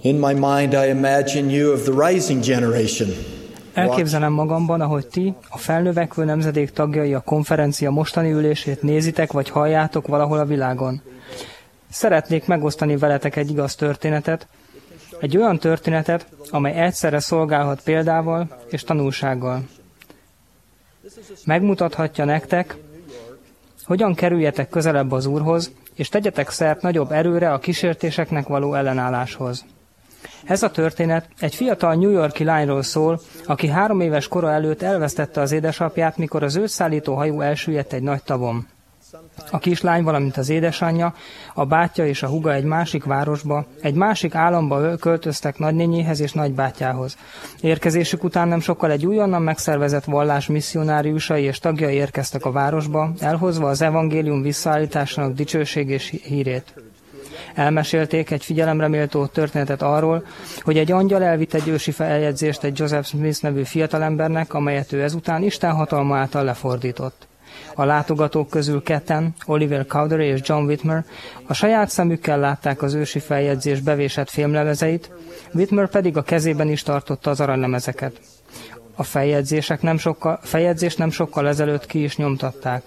In my mind, I imagine you of the rising generation. Elképzelem magamban, ahogy ti, a felnövekvő nemzedék tagjai a konferencia mostani ülését nézitek vagy halljátok valahol a világon. Szeretnék megosztani veletek egy igaz történetet, egy olyan történetet, amely egyszerre szolgálhat példával és tanulsággal. Megmutathatja nektek, hogyan kerüljetek közelebb az Úrhoz, és tegyetek szert nagyobb erőre a kísértéseknek való ellenálláshoz. Ez a történet egy fiatal New York-i lányról szól, aki 3 éves kora előtt elvesztette az édesapját, mikor az őt szállító hajó elsüllyedt egy nagy tavon. A kislány, valamint az édesanyja, a bátyja és a húga egy másik városba, egy másik államba költöztek nagynényéhez és nagybátyjához. Érkezésük után nem sokkal egy újonnan megszervezett vallás misszionáriusai és tagjai érkeztek a városba, elhozva az evangélium visszaállításának dicsőség és hírét. Elmesélték egy figyelemre méltó történetet arról, hogy egy angyal elvitt egy ősi feljegyzést egy Joseph Smith nevű fiatalembernek, amelyet ő ezután Isten hatalma által lefordított. A látogatók közül ketten, Oliver Cowdery és John Whitmer, a saját szemükkel látták az ősi feljegyzés bevésett fémlemezeit, Whitmer pedig a kezében is tartotta az aranylemezeket. A feljegyzést nem sokkal ezelőtt ki is nyomtatták.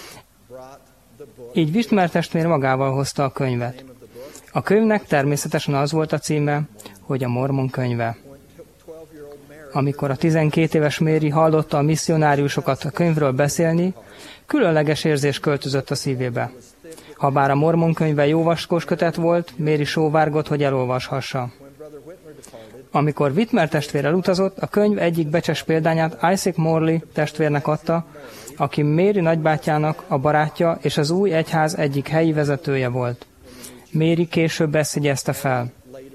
Így Whitmer testvér magával hozta a könyvet. A könyvnek természetesen az volt a címe, hogy a Mormon könyve. Amikor a 12 éves Mary hallotta a misszionáriusokat a könyvről beszélni, különleges érzés költözött a szívébe. Habár a Mormon könyve jó vaskos kötet volt, Mary sóvárgott, hogy elolvashassa. Amikor Whitmer testvér elutazott, a könyv egyik becses példányát Isaac Morley testvérnek adta, aki Mary nagybátyjának a barátja és az új egyház egyik helyi vezetője volt. Mary később ezt jegyezte fel.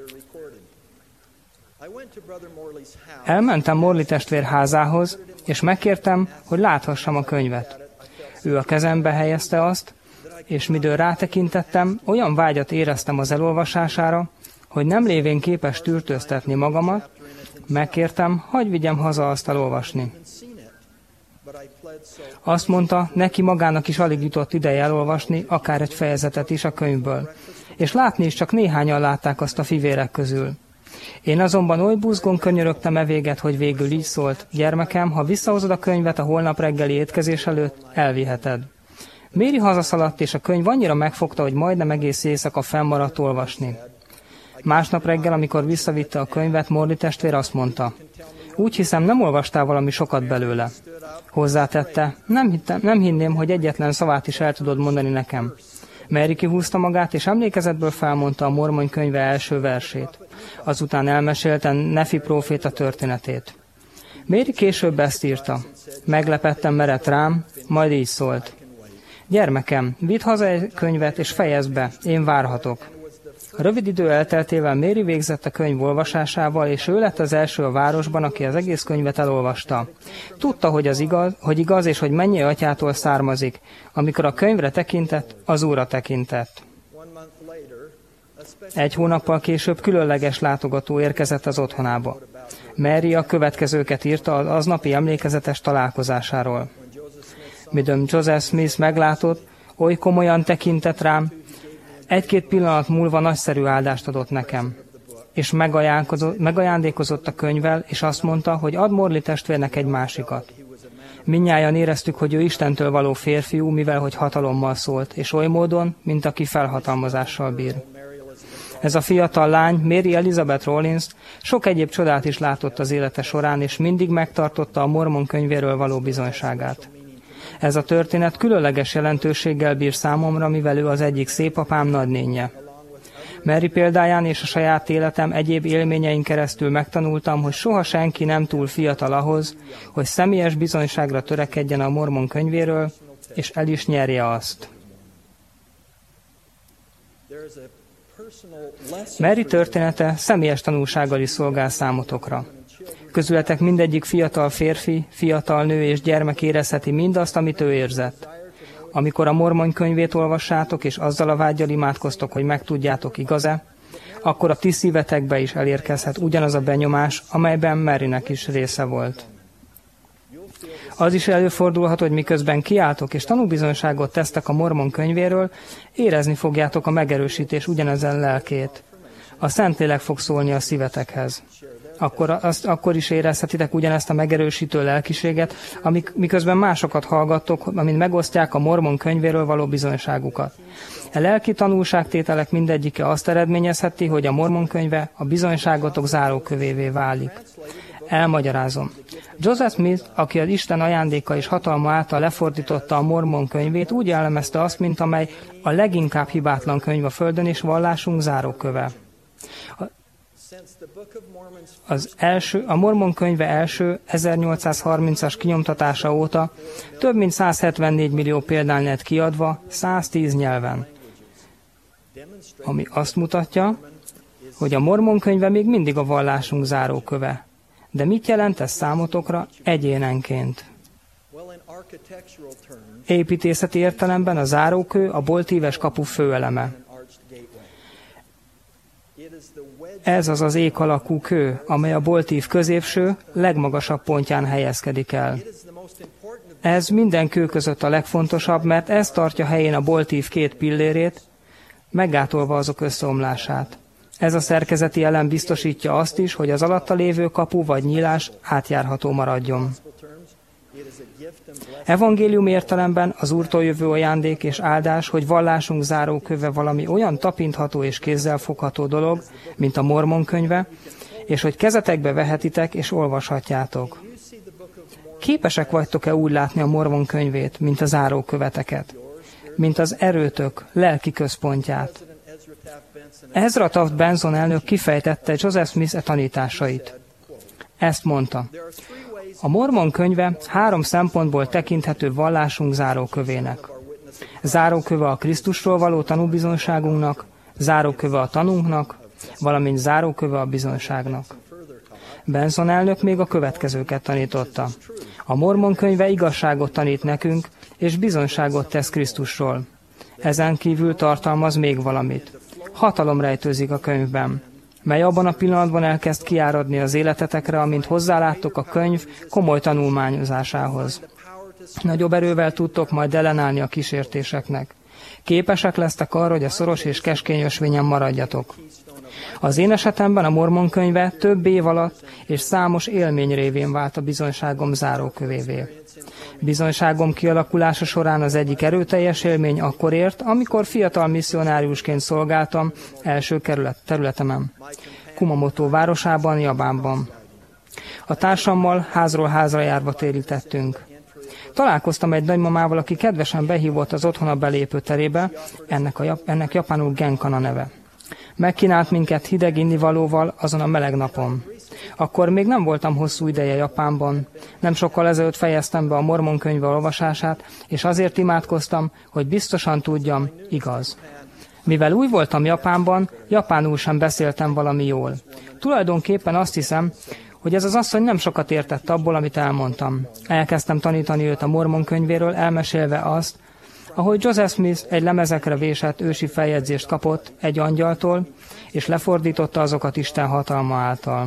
Elmentem Morley testvér házához, és megkértem, hogy láthassam a könyvet. Ő a kezembe helyezte azt, és midől rátekintettem, olyan vágyat éreztem az elolvasására, hogy nem lévén képes tűrtőztetni magamat, megkértem, hagyj vigyem haza azt elolvasni. Azt mondta, neki magának is alig jutott ideje elolvasni, akár egy fejezetet is a könyvből, és látni is csak néhányan látták azt a fivérek közül. Én azonban oly buzgón könyörögtem véget, hogy végül így szólt, gyermekem, ha visszahozod a könyvet a holnap reggeli étkezés előtt, elviheted. Mary hazaszaladt, és a könyv annyira megfogta, hogy majdnem egész éjszaka fennmaradt olvasni. Másnap reggel, amikor visszavitte a könyvet, Morley testvér azt mondta, úgy hiszem, nem olvastál valami sokat belőle. Hozzátette, nem hinném, hogy egyetlen szavát is el tudod mondani nekem. Mary kihúzta magát, és emlékezetből felmondta a Mormon könyve első versét. Azután elmesélte Nefi próféta történetét. Mary később ezt írta. Meglepetten merett rám, majd így szólt. Gyermekem, vidd haza egy könyvet, és fejezd be, én várhatok. Rövid idő elteltével Mary végzett a könyv olvasásával, és ő lett az első a városban, aki az egész könyvet elolvasta. Tudta, hogy igaz, és hogy mennyi atyától származik. Amikor a könyvre tekintett, az Úrra tekintett. 1 hónappal később különleges látogató érkezett az otthonába. Mary a következőket írta az aznapi emlékezetes találkozásáról. Midőn Joseph Smith meglátott, oly komolyan tekintett rám, 1-2 pillanat múlva nagyszerű áldást adott nekem, és megajándékozott a könyvvel, és azt mondta, hogy ad Morley testvérnek egy másikat. Mindnyájan éreztük, hogy ő Istentől való férfiú, mivel hogy hatalommal szólt, és oly módon, mint aki felhatalmazással bír. Ez a fiatal lány, Mary Elizabeth Rollins, sok egyéb csodát is látott az élete során, és mindig megtartotta a Mormon könyvéről való bizonyságát. Ez a történet különleges jelentőséggel bír számomra, mivel ő az egyik szépapám nagynénje. Mary példáján és a saját életem egyéb élményein keresztül megtanultam, hogy soha senki nem túl fiatal ahhoz, hogy személyes bizonyságra törekedjen a Mormon könyvéről, és el is nyerje azt. Mary története személyes tanulsággal is szolgál számotokra. Közületek mindegyik fiatal férfi, fiatal nő és gyermek érezheti mindazt, amit ő érzett. Amikor a Mormon könyvét olvassátok, és azzal a vággyal imádkoztok, hogy megtudjátok, igaz-e, akkor a ti szívetekbe is elérkezhet ugyanaz a benyomás, amelyben Marynek is része volt. Az is előfordulhat, hogy miközben kiálltok és tanúbizonyságot tesztek a Mormon könyvéről, érezni fogjátok a megerősítés ugyanezen lelkét. A Szentlélek fog szólni a szívetekhez. Akkor is érezhetitek ugyanezt a megerősítő lelkiséget, miközben másokat hallgattok, amint megosztják a Mormon könyvéről való bizonyságukat. A lelki tanulságtételek mindegyike azt eredményezheti, hogy a Mormon könyve a bizonyságotok zárókövévé válik. Elmagyarázom. Joseph Smith, aki az Isten ajándéka és hatalma által lefordította a Mormon könyvét, úgy jellemezte azt, mint amely a leginkább hibátlan könyv a földön és vallásunk záróköve. A Mormon könyve első 1830-as kinyomtatása óta több mint 174 millió példány lett kiadva 110 nyelven, ami azt mutatja, hogy a Mormon könyve még mindig a vallásunk záróköve. De mit jelent ez számotokra egyénenként? Építészeti értelemben a zárókő a boltíves kapu főeleme. Ez az az ék alakú kő, amely a boltív középső, legmagasabb pontján helyezkedik el. Ez minden kő között a legfontosabb, mert ez tartja helyén a boltív két pillérét, meggátolva azok összeomlását. Ez a szerkezeti elem biztosítja azt is, hogy az alatta lévő kapu vagy nyílás átjárható maradjon. Evangélium értelemben az Úrtól jövő ajándék és áldás, hogy vallásunk záróköve valami olyan tapintható és kézzelfogható dolog, mint a Mormon könyve, és hogy kezetekbe vehetitek és olvashatjátok. Képesek vagytok-e úgy látni a Mormon könyvét, mint a záróköveteket, mint az erőtök lelki központját? Ezra Taft Benson elnök kifejtette Joseph Smith tanításait. Ezt mondta: a Mormon könyve 3 szempontból tekinthető vallásunk zárókövének. Záróköve a Krisztusról való tanúbizonyságunknak, záróköve a tanunknak, valamint záróköve a bizonyságnak. Benson elnök még a következőket tanította. A Mormon könyve igazságot tanít nekünk, és bizonyságot tesz Krisztusról. Ezen kívül tartalmaz még valamit. Hatalom rejtőzik a könyvben, mely abban a pillanatban elkezd kiáradni az életetekre, amint hozzáláttok a könyv komoly tanulmányozásához. Nagyobb erővel tudtok majd ellenállni a kísértéseknek. Képesek lesztek arra, hogy a szoros és keskeny ösvényen maradjatok. Az én esetemben a Mormon könyve több év alatt és számos élmény révén vált a bizonyságom zárókövévé. Bizonyságom kialakulása során az egyik erőteljes élmény akkor ért, amikor fiatal misszionáriusként szolgáltam első területemen, Kumamoto városában, Japánban. A társammal házról házra járva térítettünk. Találkoztam egy nagymamával, aki kedvesen behívott az otthona belépő terébe, ennek japánul Genkan a neve. Megkínált minket hideg innivalóval azon a meleg napon. Akkor még nem voltam hosszú ideje Japánban, nem sokkal ezelőtt fejeztem be a Mormon könyve olvasását, és azért imádkoztam, hogy biztosan tudjam, igaz. Mivel új voltam Japánban, japánul sem beszéltem valami jól. Tulajdonképpen azt hiszem, hogy ez az asszony nem sokat értett abból, amit elmondtam. Elkezdtem tanítani őt a Mormon könyvéről, elmesélve azt, ahogy Joseph Smith egy lemezekre vésett ősi feljegyzést kapott egy angyaltól, és lefordította azokat Isten hatalma által.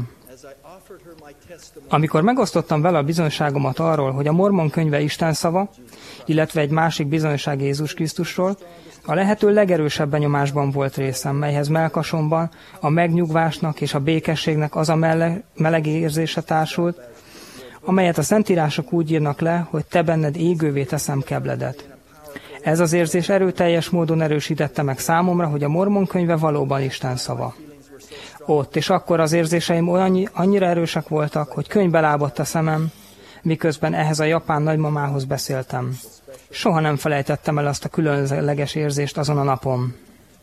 Amikor megosztottam vele a bizonyságomat arról, hogy a Mormon könyve Isten szava, illetve egy másik bizonyság Jézus Krisztusról, a lehető legerősebb benyomásban volt részem, melyhez mellkasomban a megnyugvásnak és a békességnek az a meleg érzése társult, amelyet a Szentírások úgy írnak le, hogy te benned égővé teszem kebledet. Ez az érzés erőteljes módon erősítette meg számomra, hogy a Mormon könyve valóban Isten szava. Ott és akkor az érzéseim annyira erősek voltak, hogy könyvbe lábadt a szemem, miközben ehhez a japán nagymamához beszéltem. Soha nem felejtettem el azt a különleges érzést azon a napon.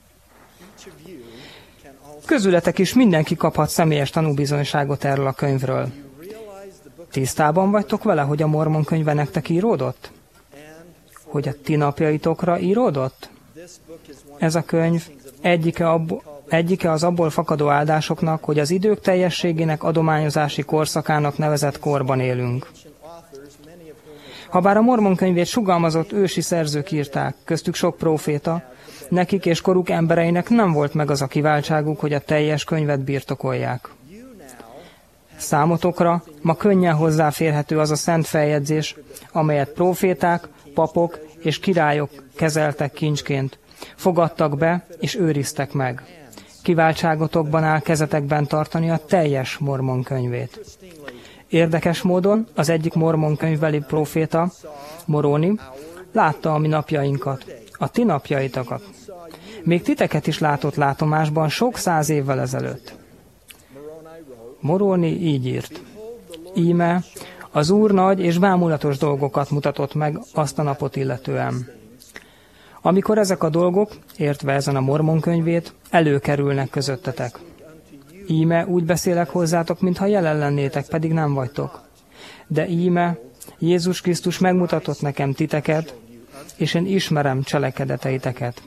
Közületek is mindenki kaphat személyes tanúbizonyságot erről a könyvről. Tisztában vagytok vele, hogy a Mormon könyve nektek íródott? Hogy a ti napjaitokra íródott? Ez a könyv egyike az abból fakadó áldásoknak, hogy az idők teljességének adományozási korszakának nevezett korban élünk. Habár a Mormon könyvét sugalmazott ősi szerzők írták, köztük sok próféta, nekik és koruk embereinek nem volt meg az a kiváltságuk, hogy a teljes könyvet birtokolják. Számotokra ma könnyen hozzáférhető az a szent feljegyzés, amelyet próféták, papok és királyok kezeltek kincsként, fogadtak be és őriztek meg. kiváltságotokban áll kezetekben tartani a teljes Mormon könyvét. Érdekes módon az egyik Mormon könyvbeli próféta, Moroni, látta a mi napjainkat, a ti napjaitokat. Még titeket is látott látomásban sok száz évvel ezelőtt. Moroni így írt. Íme, az Úr nagy és bámulatos dolgokat mutatott meg azt a napot illetően. Amikor ezek a dolgok, értve ezen a Mormon könyvét, előkerülnek közöttetek. Íme úgy beszélek hozzátok, mintha jelen lennétek, pedig nem vagytok. De íme, Jézus Krisztus megmutatott nekem titeket, és én ismerem cselekedeteiteket.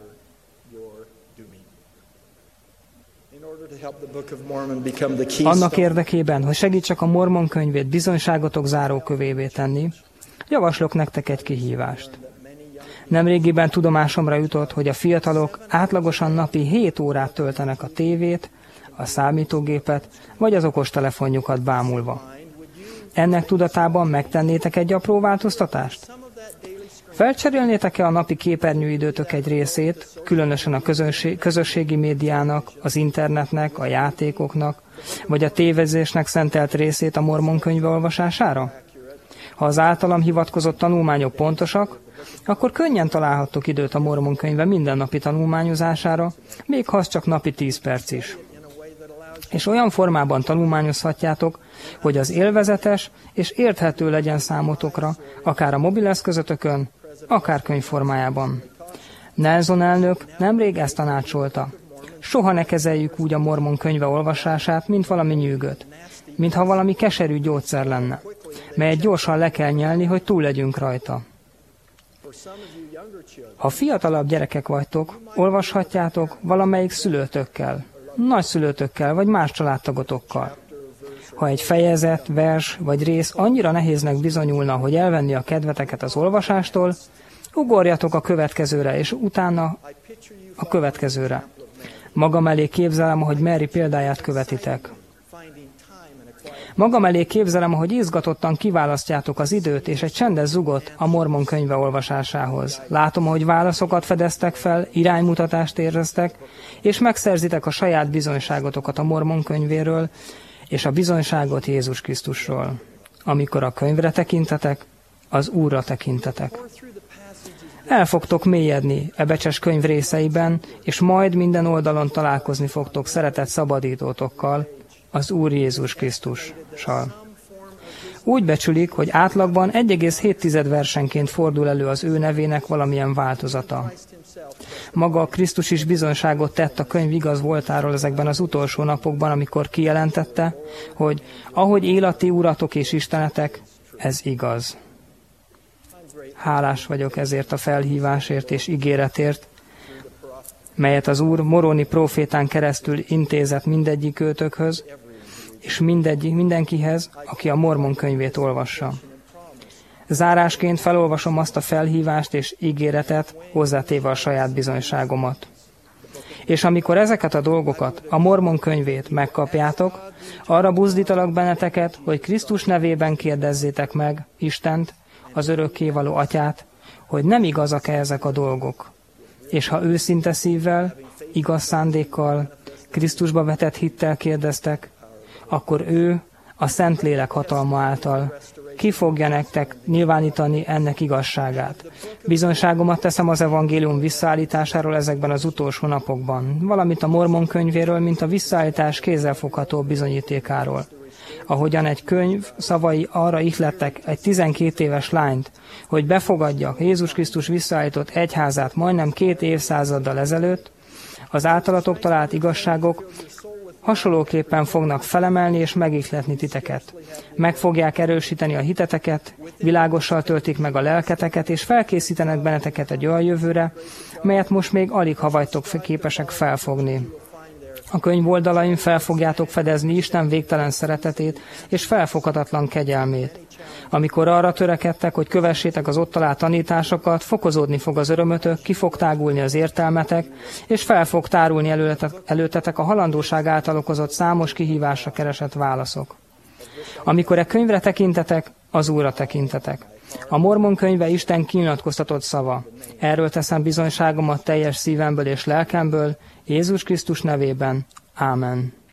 Annak érdekében, hogy segítsek a Mormon könyvét bizonyságotok zárókövévé tenni, javaslok nektek egy kihívást. Nemrégiben tudomásomra jutott, hogy a fiatalok átlagosan napi 7 órát töltenek a tévét, a számítógépet, vagy az okostelefonjukat bámulva. Ennek tudatában megtennétek egy apró változtatást? Felcserélnétek-e a napi képernyőidőtök egy részét, különösen a közösségi médiának, az internetnek, a játékoknak, vagy a tévézésnek szentelt részét a Mormon könyve olvasására? Ha az általam hivatkozott tanulmányok pontosak, akkor könnyen találhattok időt a Mormon könyve mindennapi tanulmányozására, még ha az csak napi 10 perc is. És olyan formában tanulmányozhatjátok, hogy az élvezetes és érthető legyen számotokra, akár a mobileszközötökön, akár könyvformájában. Nelson elnök nemrég ezt tanácsolta. Soha ne kezeljük úgy a Mormon könyve olvasását, mint valami nyűgöt, mintha valami keserű gyógyszer lenne, melyet gyorsan le kell nyelni, hogy túl legyünk rajta. Ha fiatalabb gyerekek vagytok, olvashatjátok valamelyik szülőtökkel, nagyszülőtökkel vagy más családtagotokkal. Ha egy fejezet, vers vagy rész annyira nehéznek bizonyulna, hogy elvenni a kedveteket az olvasástól, ugorjatok a következőre, és utána a következőre. Magam elé képzelem, ahogy Mary példáját követitek. Magam elé képzelem, ahogy izgatottan kiválasztjátok az időt és egy csendes zugot a Mormon könyve olvasásához. Látom, ahogy válaszokat fedeztek fel, iránymutatást éreztek, és megszerzitek a saját bizonyságotokat a Mormon könyvéről, és a bizonyságot Jézus Krisztusról. Amikor a könyvre tekintetek, az Úrra tekintetek. El fogtok mélyedni e becses könyv részeiben, és majd minden oldalon találkozni fogtok szeretett szabadítótokkal, az Úr Jézus Krisztussal. Úgy becsülik, hogy átlagban 1,7 versenként fordul elő az ő nevének valamilyen változata. Maga a Krisztus is bizonyságot tett a könyv igaz voltáról ezekben az utolsó napokban, amikor kijelentette, hogy ahogy él a ti uratok és istenetek, ez igaz. Hálás vagyok ezért a felhívásért és ígéretért, melyet az Úr Moroni prófétán keresztül intézett mindegyik őtökhöz, és mindenkihez, aki a Mormon könyvét olvassa. Zárásként felolvasom azt a felhívást és ígéretet, hozzátéve a saját bizonyságomat. És amikor ezeket a dolgokat, a Mormon könyvét megkapjátok, arra buzdítalak benneteket, hogy Krisztus nevében kérdezzétek meg Istent, az örökkévaló Atyát, hogy nem igazak-e ezek a dolgok. És ha őszinte szívvel, igaz szándékkal, Krisztusba vetett hittel kérdeztek, akkor ő a Szentlélek hatalma által ki fogja nektek nyilvánítani ennek igazságát. Bizonyságomat teszem az evangélium visszaállításáról ezekben az utolsó napokban, valamint a Mormon könyvéről, mint a visszaállítás kézzelfogható bizonyítékáról. Ahogyan egy könyv szavai arra ihlettek egy 12 éves lányt, hogy befogadja Jézus Krisztus visszaállított egyházát majdnem 2 évszázaddal ezelőtt, az általatok talált igazságok hasonlóképpen fognak felemelni és megihletni titeket. Meg fogják erősíteni a hiteteket, világossal töltik meg a lelketeket, és felkészítenek benneteket egy olyan jövőre, melyet most még alig ha vagytok képesek felfogni. A könyv oldalain fel fogjátok fedezni Isten végtelen szeretetét és felfoghatatlan kegyelmét. Amikor arra törekedtek, hogy kövessétek az ott talált tanításokat, fokozódni fog az örömötök, ki fog tágulni az értelmetek, és fel fog tárulni előttetek a halandóság által okozott számos kihívásra keresett válaszok. Amikor e könyvre tekintetek, az Úrra tekintetek. A Mormon könyve Isten kinyilatkoztatott szava. Erről teszem bizonyságomat teljes szívemből és lelkemből, Jézus Krisztus nevében. Ámen.